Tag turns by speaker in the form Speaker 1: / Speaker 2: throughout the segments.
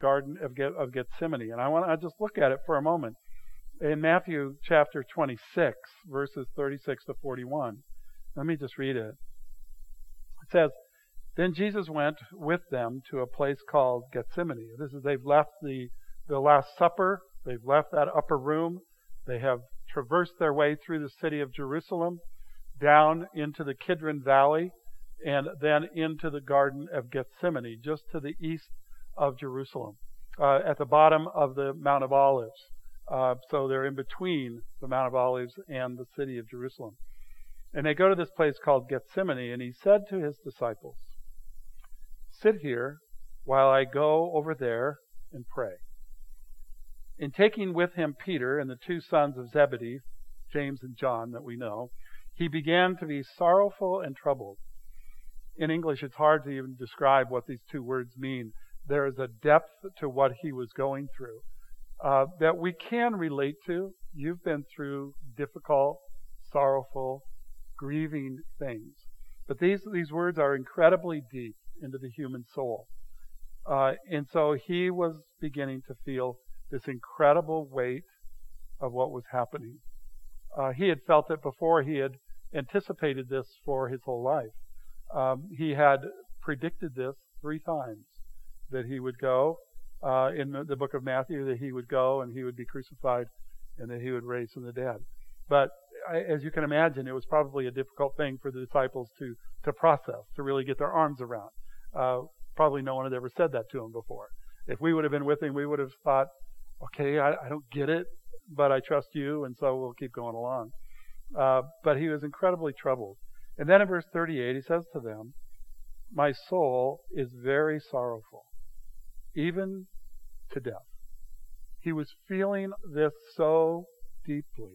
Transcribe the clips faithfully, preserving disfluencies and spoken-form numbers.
Speaker 1: Garden of, Ge- of Gethsemane. And I want to just look at it for a moment. In Matthew chapter twenty-six, verses thirty-six to forty-one. Let me just read it. It says, "Then Jesus went with them to a place called Gethsemane." This is, they've left the, the Last Supper. They've left that upper room. They have traversed their way through the city of Jerusalem, down into the Kidron Valley, and then into the Garden of Gethsemane, just to the east of Jerusalem, uh, at the bottom of the Mount of Olives. Uh, so they're in between the Mount of Olives and the city of Jerusalem. And they go to this place called Gethsemane, and he said to his disciples, "Sit here while I go over there and pray." In taking with him Peter and the two sons of Zebedee, James and John that we know, he began to be sorrowful and troubled. In English, it's hard to even describe what these two words mean. There is a depth to what he was going through uh, that we can relate to. You've been through difficult, sorrowful, grieving things. But these, these words are incredibly deep into the human soul. Uh, and so he was beginning to feel this incredible weight of what was happening. Uh, he had felt it before. He had anticipated this for his whole life. Um, he had predicted this three times, that he would go, uh, in the, the book of Matthew, that he would go and he would be crucified and that he would raise from the dead. But I, as you can imagine, it was probably a difficult thing for the disciples to, to process, to really get their arms around. Uh, probably no one had ever said that to him before. If we would have been with him, we would have thought, okay, I, I don't get it, but I trust you, and so we'll keep going along. Uh, but he was incredibly troubled. And then in verse thirty-eight, he says to them, "My soul is very sorrowful, even to death." He was feeling this so deeply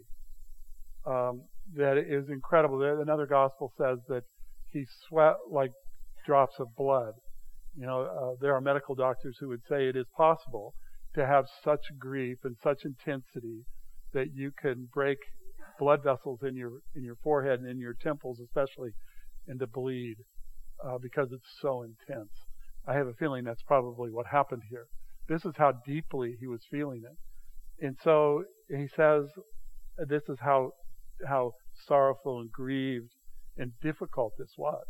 Speaker 1: um, that it is incredible. Another gospel says that he sweat like drops of blood. You know, uh, there are medical doctors who would say it is possible to have such grief and such intensity that you can break blood vessels in your in your forehead and in your temples especially, and to bleed uh, because it's so intense. I have a feeling that's probably what happened here. This is how deeply he was feeling it. And so he says this is how how sorrowful and grieved and difficult this was.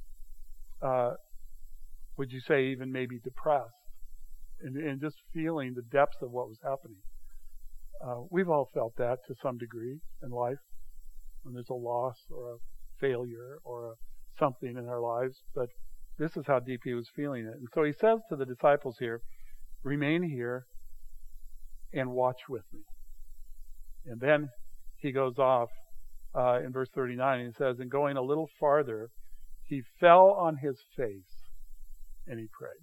Speaker 1: Uh, would you say even maybe depressed? And, and just feeling the depths of what was happening. Uh, we've all felt that to some degree in life, when there's a loss or a failure or a something in our lives. But this is how deep he was feeling it. And so he says to the disciples here, "Remain here and watch with me." And then he goes off uh, in verse thirty-nine, and he says, "And going a little farther, he fell on his face and he prayed."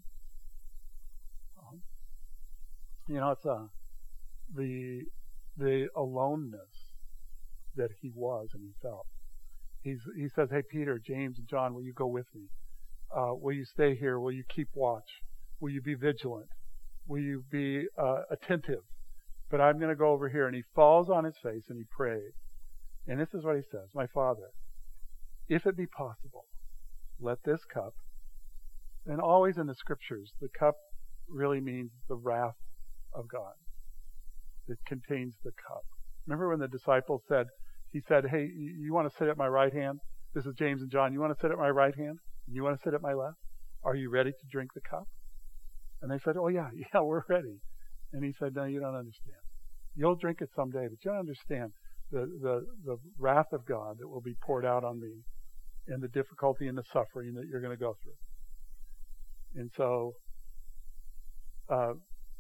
Speaker 1: You know, it's uh, the the aloneness that he was and he felt. He's, he says, "Hey, Peter, James, and John, will you go with me? Uh, will you stay here? Will you keep watch? Will you be vigilant? Will you be uh, attentive? But I'm going to go over here." And he falls on his face and he prayed. And this is what he says, "My Father, if it be possible, let this cup," and always in the scriptures, the cup really means the wrath of God. It contains the cup. Remember when the disciples said, he said, "Hey, you want to sit at my right hand?" This is James and John. "You want to sit at my right hand? You want to sit at my left? Are you ready to drink the cup?" And they said, "Oh yeah, yeah, we're ready." And he said, "No, you don't understand. You'll drink it someday, but you don't understand the, the, the wrath of God that will be poured out on me and the difficulty and the suffering that you're going to go through." And so, uh,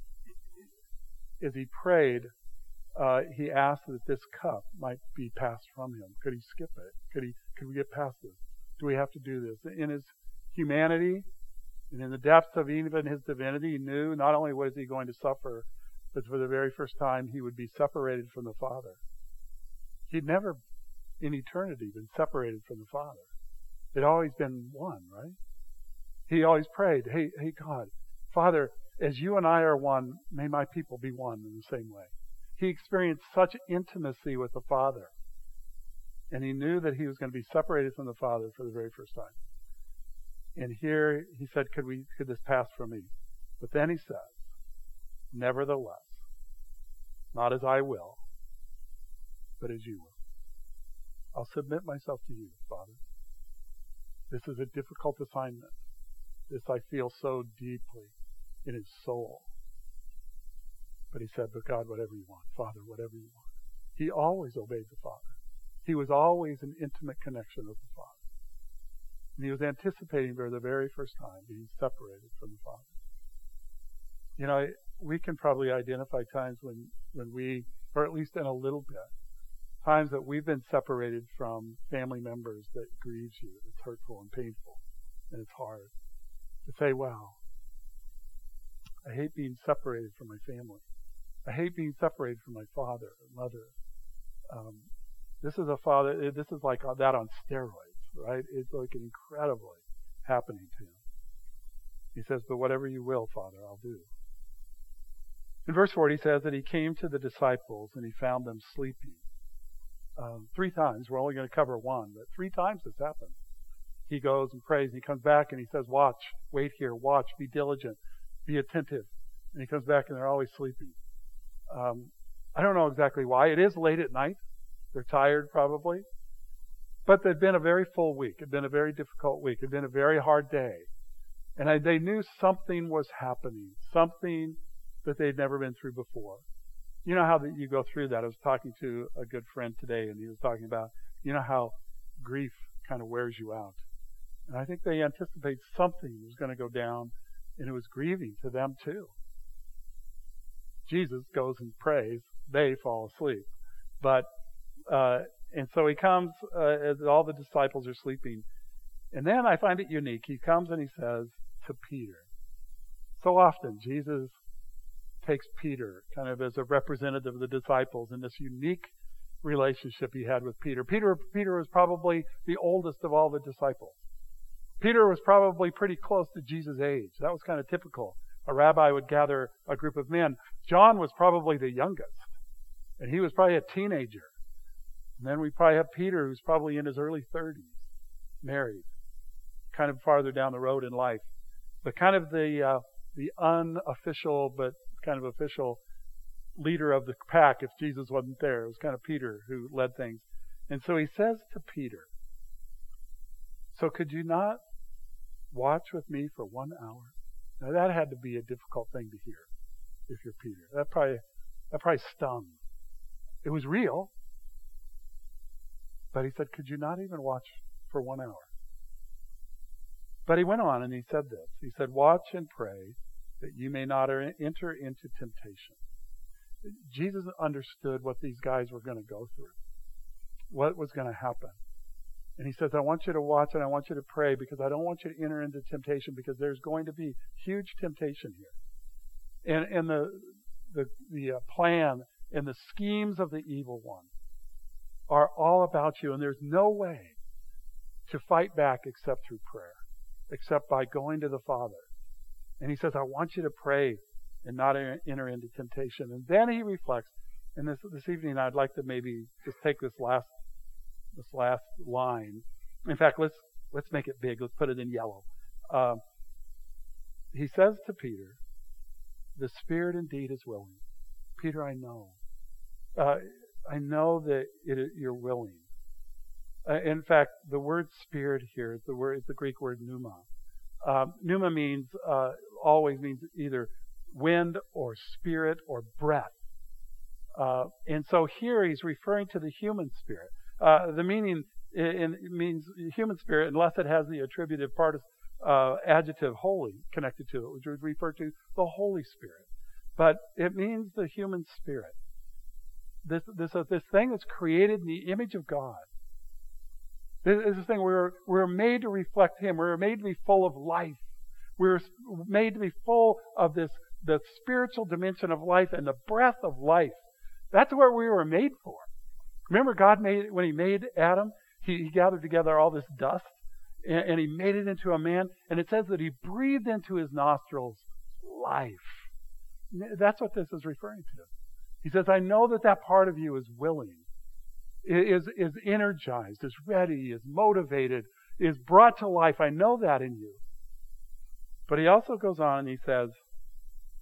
Speaker 1: as he prayed, uh, he asked that this cup might be passed from him. Could he skip it? Could he? Could we get past this? Do we have to do this? In his humanity and in the depths of even his divinity, he knew not only was he going to suffer, but for the very first time he would be separated from the Father. He'd never in eternity been separated from the Father. It'd always been one, right? He always prayed, hey, hey God, Father, as you and I are one, may my people be one in the same way. He experienced such intimacy with the Father. And he knew that he was going to be separated from the Father for the very first time. And here he said, could we, could this pass from me? But then he says, Nevertheless, not as I will, but as you will. I'll submit myself to you, Father. This is a difficult assignment. This I feel so deeply in his soul. But he said, but God, whatever you want. Father, whatever you want. He always obeyed the Father. He was always in intimate connection with the Father. And he was anticipating for the very first time being separated from the Father. You know, we can probably identify times when, when we, or at least in a little bit, times that we've been separated from family members that grieves you, it's hurtful and painful, and it's hard. To say, wow, I hate being separated from my family. I hate being separated from my father or mother. Um, this is a father, this is like that on steroids, right? It's like incredibly happening to him. He says, but whatever you will, Father, I'll do. In verse forty, he says that he came to the disciples and he found them sleeping. Um, three times, we're only going to cover one, but three times this happened. He goes and prays, and he comes back and he says, watch, wait here, watch, be diligent, be attentive. And he comes back and they're always sleeping. Um, I don't know exactly why. It is late at night. They're tired probably. But they'd been a very full week. It'd been a very difficult week. It'd been a very hard day. And I, they knew something was happening, something that they'd never been through before. You know how that you go through that. I was talking to a good friend today, and he was talking about, you know how grief kind of wears you out. And I think they anticipate something was going to go down, and it was grieving to them too. Jesus goes and prays. They fall asleep. But, uh, and so he comes uh, as all the disciples are sleeping. And then I find it unique. He comes and he says to Peter. So often Jesus takes Peter kind of as a representative of the disciples in this unique relationship he had with Peter. Peter, Peter was probably the oldest of all the disciples. Peter was probably pretty close to Jesus' age. That was kind of typical. A rabbi would gather a group of men. John was probably the youngest, and he was probably a teenager. And then we probably have Peter, who's probably in his early thirties, married, kind of farther down the road in life. But kind of the uh, the unofficial but kind of official leader of the pack if Jesus wasn't there. It was kind of Peter who led things. And so he says to Peter, so could you not watch with me for one hour? Now that had to be a difficult thing to hear if you're Peter. That probably, that probably stung. It was real. But he said, could you not even watch for one hour? But he went on and he said this. He said, watch and pray that you may not enter into temptation. Jesus understood what these guys were going to go through, what was going to happen. And he says, I want you to watch and I want you to pray because I don't want you to enter into temptation because there's going to be huge temptation here. And, and the, the, the uh, plan and the schemes of the evil one are all about you. And there's no way to fight back except through prayer, except by going to the Father. And he says, I want you to pray and not enter into temptation. And then he reflects. And this this evening, I'd like to maybe just take this last this last line. In fact, let's let's make it big. Let's put it in yellow. Um, he says to Peter, "The spirit indeed is willing." Peter, I know. Uh, I know that it, you're willing. Uh, in fact, the word "spirit" here is the word is the Greek word "pneuma." Um, pneuma means uh, always means either wind or spirit or breath. Uh, and so here he's referring to the human spirit. Uh, the meaning in, in means human spirit, unless it has the attributive part uh, adjective "holy" connected to it, which would refer to the Holy Spirit. But it means the human spirit. This this uh, this thing that's created in the image of God. This is the thing we're we're made to reflect Him. We're made to be full of life. We're made to be full of this the spiritual dimension of life and the breath of life. That's what we were made for. Remember, God made when He made Adam, He, he gathered together all this dust and, and He made it into a man. And it says that He breathed into his nostrils life. That's what this is referring to. He says, I know that that part of you is willing, is, is energized, is ready, is motivated, is brought to life. I know that in you. But He also goes on and He says,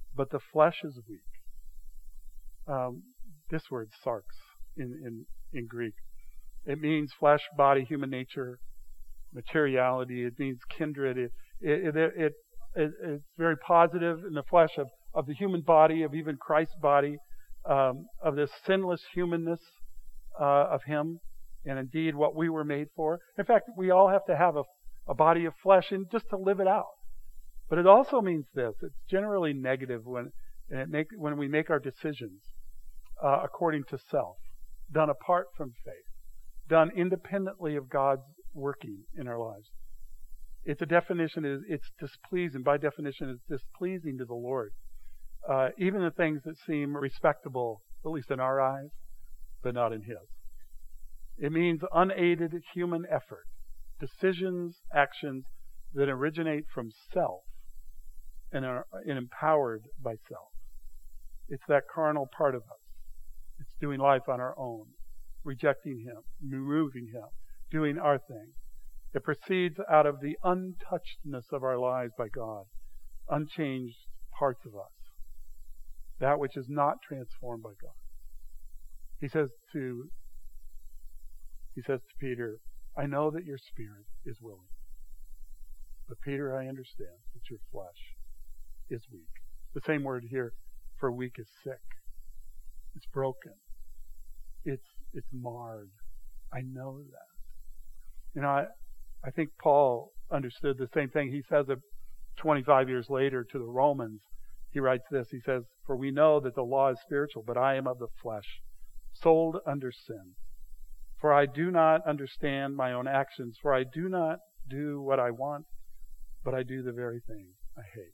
Speaker 1: but the flesh is weak. Um, this word, sarx, in, in, in Greek, it means flesh, body, human nature, materiality. It means kindred. It, it, it, it, it it's very positive in the flesh of, of the human body, of even Christ's body, um, of this sinless humanness uh, of Him, and indeed what we were made for. In fact, we all have to have a, a body of flesh and just to live it out. But it also means this. It's generally negative when and it make, when we make our decisions uh, according to self, done apart from faith, done independently of God's working in our lives. It's a definition, is it's displeasing. By definition, it's displeasing to the Lord. Uh, even the things that seem respectable, at least in our eyes, but not in His. It means unaided human effort, decisions, actions that originate from self and are and empowered by self. It's that carnal part of us. It's doing life on our own, rejecting Him, removing Him, doing our thing. It proceeds out of the untouchedness of our lives by God, unchanged parts of us, that which is not transformed by God. He says to He says to Peter, I know that your spirit is willing, but Peter, I understand that your flesh is weak. The same word here for weak is sick. It's broken. It's it's marred. I know that. You know, I, I think Paul understood the same thing. He says it twenty-five years later to the Romans. He writes this. He says, for we know that the law is spiritual, but I am of the flesh, sold under sin. For I do not understand my own actions, for I do not do what I want, but I do the very thing I hate.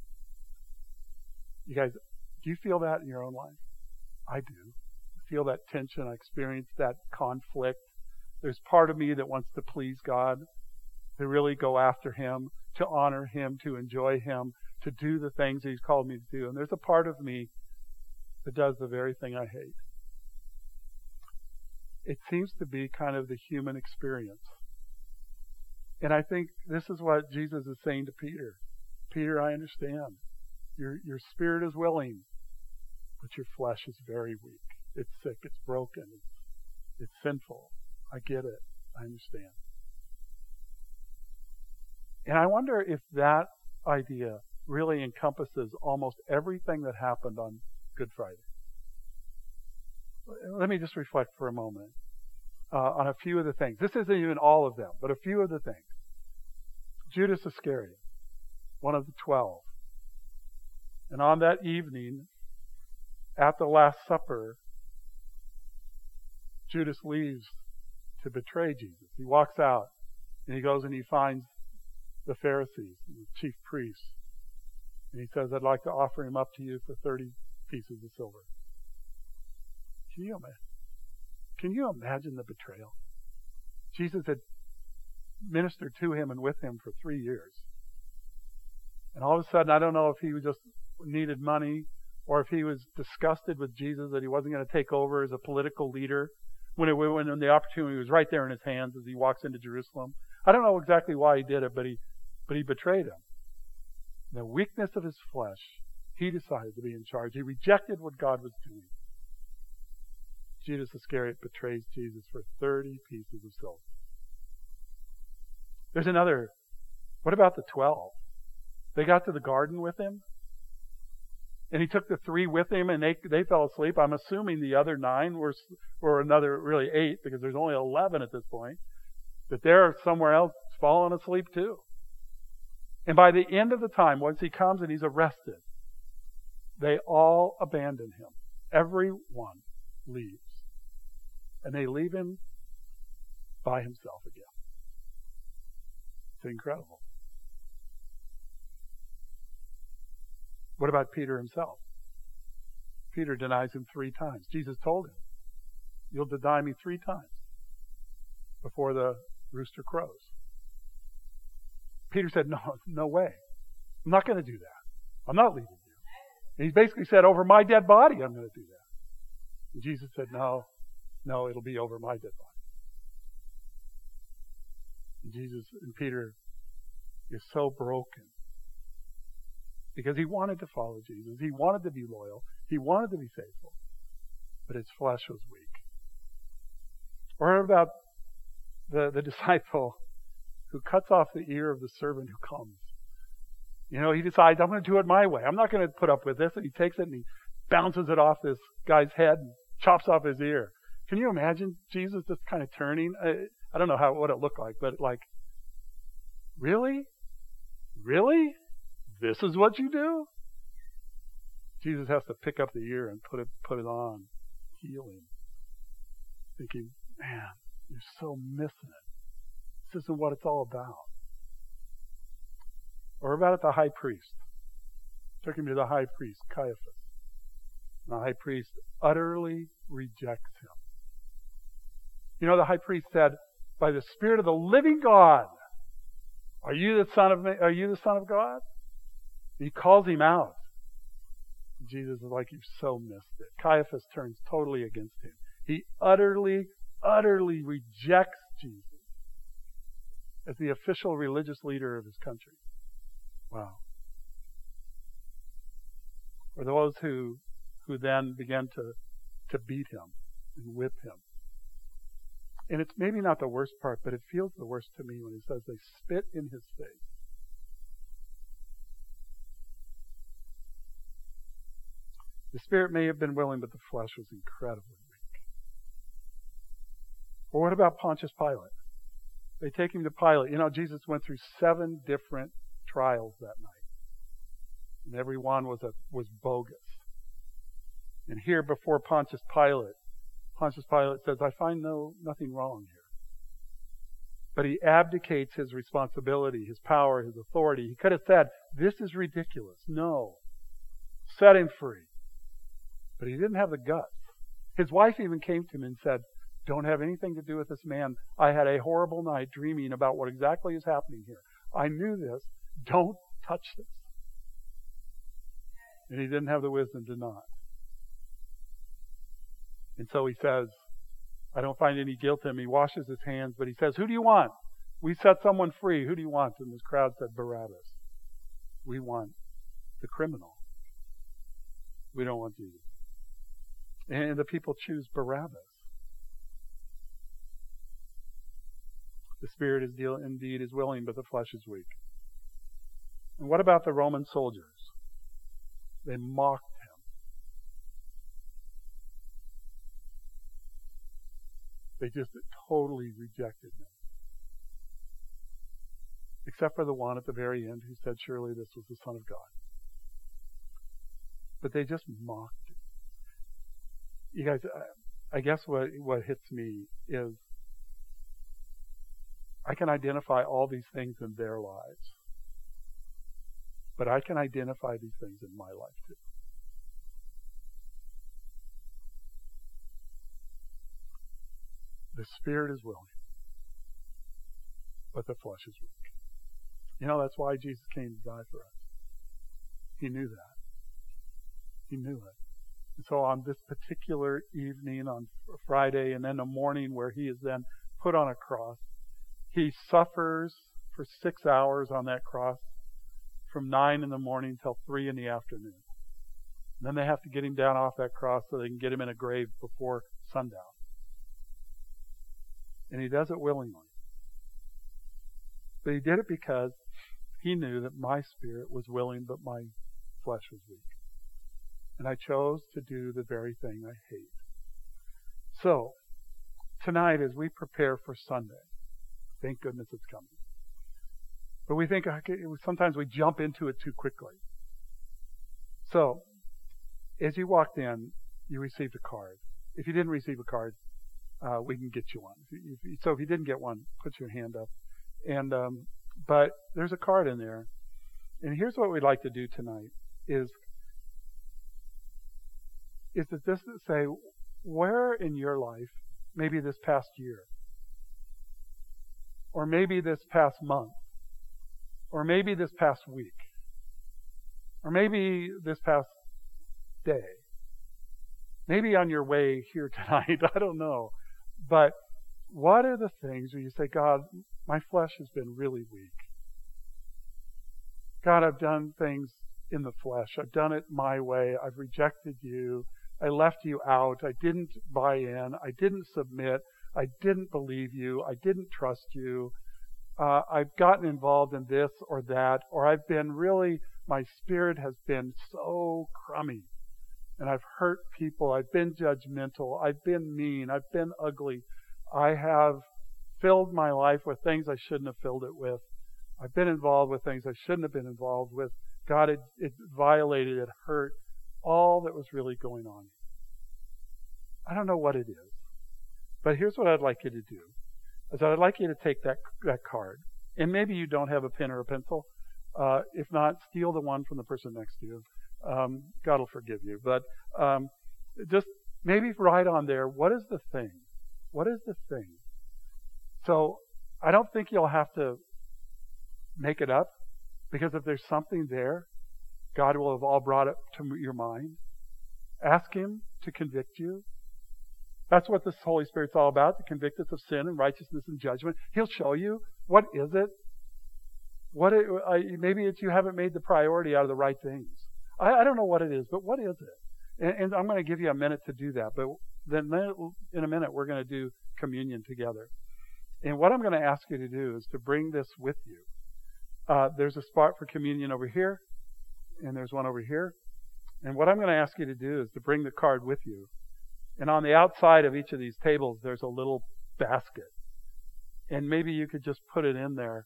Speaker 1: You guys, do you feel that in your own life? I do. I feel that tension. I experience that conflict. There's part of me that wants to please God, to really go after Him, to honor Him, to enjoy Him, to do the things He's called me to do. And there's a part of me that does the very thing I hate. It seems to be kind of the human experience. And I think this is what Jesus is saying to Peter. Peter, I understand. Your, your spirit is willing, but your flesh is very weak. It's sick. It's broken. It's, it's sinful. I get it. I understand. And I wonder if that idea really encompasses almost everything that happened on Good Friday. Let me just reflect for a moment uh, on a few of the things. This isn't even all of them, but a few of the things. Judas Iscariot, one of the twelve. And on that evening, at the Last Supper, Judas leaves to betray Jesus. He walks out and he goes and he finds the Pharisees and the chief priests. And he says, I'd like to offer him up to you for thirty pieces of silver. Can you imagine? Can you imagine the betrayal? Jesus had ministered to him and with him for three years. And all of a sudden, I don't know if he just needed money or if he was disgusted with Jesus that he wasn't going to take over as a political leader when, it, when the opportunity was right there in his hands as he walks into Jerusalem. I don't know exactly why he did it, but he, but he betrayed him. The weakness of his flesh, he decided to be in charge. He rejected what God was doing. Judas Iscariot betrays Jesus for thirty pieces of silver. There's another. What about the twelve? They got to the garden with him, and he took the three with him, and they they fell asleep. I'm assuming the other nine were, or another really eight, because there's only eleven at this point, that they're somewhere else falling asleep too. And by the end of the time, once he comes and he's arrested, they all abandon him. Everyone leaves. And they leave him by himself again. It's incredible. What about Peter himself? Peter denies him three times. Jesus told him, you'll deny me three times before the rooster crows. Peter said, no, no way. I'm not going to do that. I'm not leaving you. And he basically said, over my dead body, I'm going to do that. And Jesus said, no, no, it'll be over my dead body. And Jesus and Peter is so broken because he wanted to follow Jesus. He wanted to be loyal. He wanted to be faithful. But his flesh was weak. Or about the, the disciple who cuts off the ear of the servant who comes. You know, he decides, I'm going to do it my way. I'm not going to put up with this. And he takes it and he bounces it off this guy's head and chops off his ear. Can you imagine Jesus just kind of turning? I, I don't know how what it looked like, but like, really? Really? This is what you do? Jesus has to pick up the ear and put it put it on, heal him. Thinking, man, you're so missing it. This isn't what it's all about. Or about it, the high priest. Took him to the high priest, Caiaphas. And the high priest utterly rejects him. You know, the high priest said, by the Spirit of the living God, are you the Son of Are you the Son of God? And he calls him out. And Jesus is like, you've so missed it. Caiaphas turns totally against him. He utterly, utterly rejects Jesus as the official religious leader of his country. Wow. Or those who who then began to, to beat him and whip him. And it's maybe not the worst part, but it feels the worst to me when he says they spit in his face. The spirit may have been willing, but the flesh was incredibly weak. Or what about Pontius Pilate? They take him to Pilate. You know, Jesus went through seven different trials that night. And every one was a, was bogus. And here before Pontius Pilate, Pontius Pilate says, I find no nothing wrong here. But he abdicates his responsibility, his power, his authority. He could have said, this is ridiculous. No. Set him free. But he didn't have the guts. His wife even came to him and said, don't have anything to do with this man. I had a horrible night dreaming about what exactly is happening here. I knew this. Don't touch this. And he didn't have the wisdom to not. And so he says, I don't find any guilt in him. He washes his hands, but he says, who do you want? We set someone free. Who do you want? And this crowd said, Barabbas. We want the criminal. We don't want Jesus. And the people choose Barabbas. The spirit is deal, indeed is willing, but the flesh is weak. And what about the Roman soldiers? They mocked him. They just totally rejected him. Except for the one at the very end who said, surely this was the Son of God. But they just mocked him. You guys, I guess what, what hits me is I can identify all these things in their lives. But I can identify these things in my life too. The spirit is willing, but the flesh is weak. You know, that's why Jesus came to die for us. He knew that. He knew it. And so on this particular evening, on Friday, and then the morning where he is then put on a cross, he suffers for six hours on that cross, from nine in the morning till three in the afternoon. And then they have to get him down off that cross so they can get him in a grave before sundown. And he does it willingly. But he did it because he knew that my spirit was willing, but my flesh was weak. And I chose to do the very thing I hate. So, tonight as we prepare for Sunday, thank goodness it's coming. But we think, okay, sometimes we jump into it too quickly. So, as you walked in, you received a card. If you didn't receive a card, uh, we can get you one. If you, so if you didn't get one, put your hand up. And um, but there's a card in there. And here's what we'd like to do tonight is, is that this say, where in your life, maybe this past year, or maybe this past month, or maybe this past week, or maybe this past day, maybe on your way here tonight, I don't know. But what are the things where you say, God, my flesh has been really weak. God, I've done things in the flesh. I've done it my way. I've rejected you. I left you out. I didn't buy in. I didn't submit. I didn't believe you. I didn't trust you. Uh, I've gotten involved in this or that, or I've been really, my spirit has been so crummy. And I've hurt people. I've been judgmental. I've been mean. I've been ugly. I have filled my life with things I shouldn't have filled it with. I've been involved with things I shouldn't have been involved with. God, it, it violated, it hurt all that was really going on. I don't know what it is. But here's what I'd like you to do. Is I'd like you to take that that card. And maybe you don't have a pen or a pencil. Uh, if not, steal the one from the person next to you. Um, God will forgive you. But um, just maybe write on there, what is the thing? What is the thing? So I don't think you'll have to make it up, because if there's something there, God will have all brought it to your mind. Ask Him to convict you. That's what this Holy Spirit's all about, to convict us of sin and righteousness and judgment. He'll show you. What is it? What it, uh, maybe it's you haven't made the priority out of the right things. I, I don't know what it is, but what is it? And, and I'm going to give you a minute to do that. But then in a minute, we're going to do communion together. And what I'm going to ask you to do is to bring this with you. Uh, there's a spot for communion over here, and there's one over here. And what I'm going to ask you to do is to bring the card with you. And on the outside of each of these tables, there's a little basket. And maybe you could just put it in there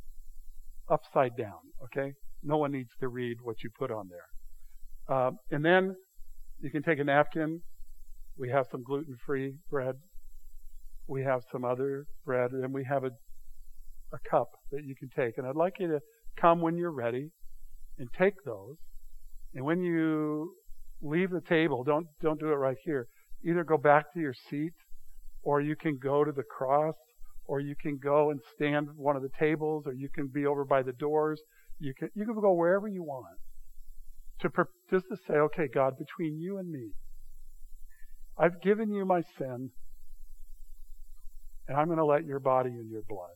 Speaker 1: upside down, okay? No one needs to read what you put on there. Um, and then you can take a napkin. We have some gluten-free bread. We have some other bread. And we have a, a cup that you can take. And I'd like you to come when you're ready and take those. And when you leave the table, don't don't do it right here. Either go back to your seat, or you can go to the cross, or you can go and stand at one of the tables, or you can be over by the doors. You can you can go wherever you want. To just to say, okay, God, between you and me, I've given you my sin, and I'm going to let your body and your blood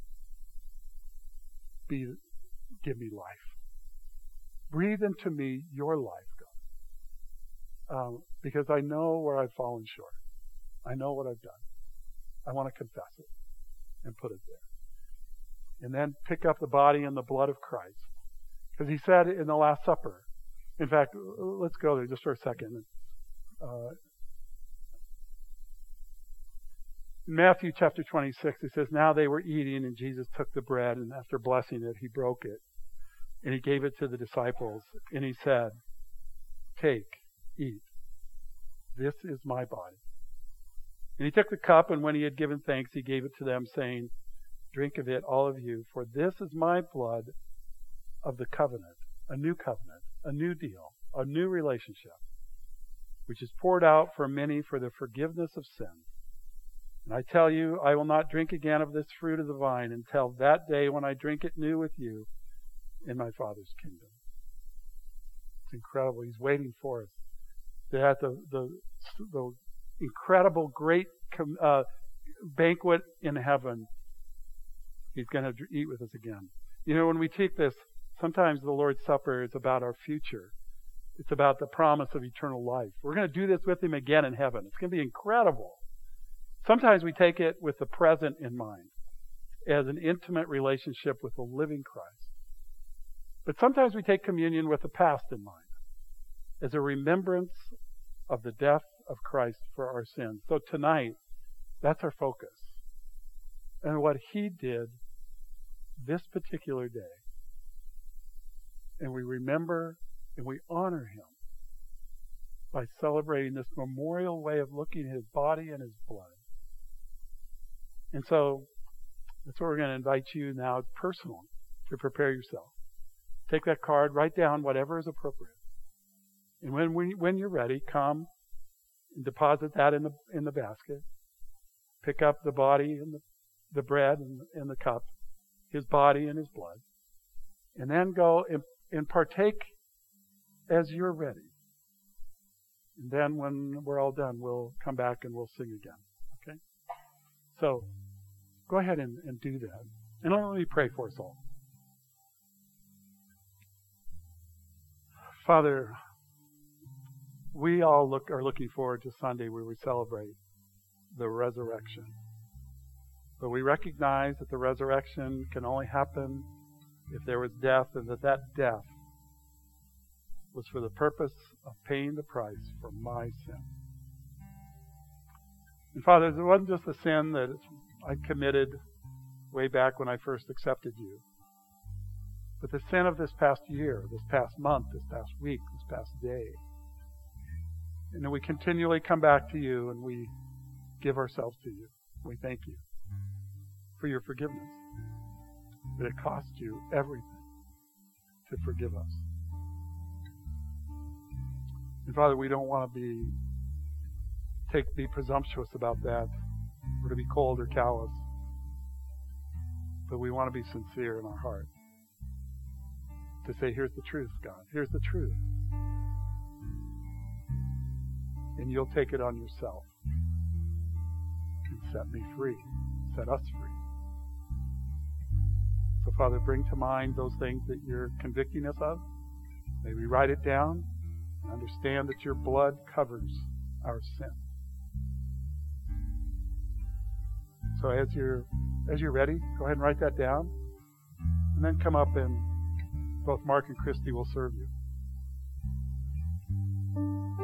Speaker 1: be give me life. Breathe into me your life, God. Um, because I know where I've fallen short. I know what I've done. I want to confess it and put it there. And then pick up the body and the blood of Christ. Because He said in the Last Supper, in fact, let's go there just for a second. Uh, in Matthew chapter twenty-six, it says, now they were eating, and Jesus took the bread, and after blessing it, He broke it. And He gave it to the disciples, and He said, take, eat. This is my body. And He took the cup, and when He had given thanks, He gave it to them, saying, drink of it, all of you, for this is my blood of the covenant, a new covenant, a new deal, a new relationship, which is poured out for many for the forgiveness of sins. And I tell you, I will not drink again of this fruit of the vine until that day when I drink it new with you in my Father's kingdom. It's incredible. He's waiting for us. They're at the, the, the incredible, great uh, banquet in heaven. He's going to eat with us again. You know, when we take this, sometimes the Lord's Supper is about our future. It's about the promise of eternal life. We're going to do this with Him again in heaven. It's going to be incredible. Sometimes we take it with the present in mind, as an intimate relationship with the living Christ. But sometimes we take communion with the past in mind, as a remembrance of the death of Christ for our sins. So tonight, that's our focus. And what He did this particular day. And we remember and we honor Him by celebrating this memorial way of looking at His body and His blood. And so, that's what we're going to invite you now personally to prepare yourself. Take that card, write down whatever is appropriate. And when we, when you're ready, come and deposit that in the in the basket. Pick up the body and the, the bread and, and the cup, His body and His blood. And then go and, and partake as you're ready. And then when we're all done, we'll come back and we'll sing again. Okay? So, go ahead and, and do that. And let me pray for us all. Father, we all look are looking forward to Sunday where we celebrate the resurrection. But we recognize that the resurrection can only happen if there was death, and that that death was for the purpose of paying the price for my sin. And Father, it wasn't just a sin that I committed way back when I first accepted you, but the sin of this past year, this past month, this past week, this past day. And then we continually come back to you and we give ourselves to you. We thank you for your forgiveness. But it cost you everything to forgive us. And Father, we don't want to be take be presumptuous about that, or to be cold or callous. But we want to be sincere in our heart. To say, here's the truth, God. Here's the truth. And you'll take it on yourself and set me free, set us free. So, Father, bring to mind those things that you're convicting us of. May we write it down and understand that your blood covers our sin. So as you're as you're ready, go ahead and write that down. And then come up and both Mark and Christy will serve you.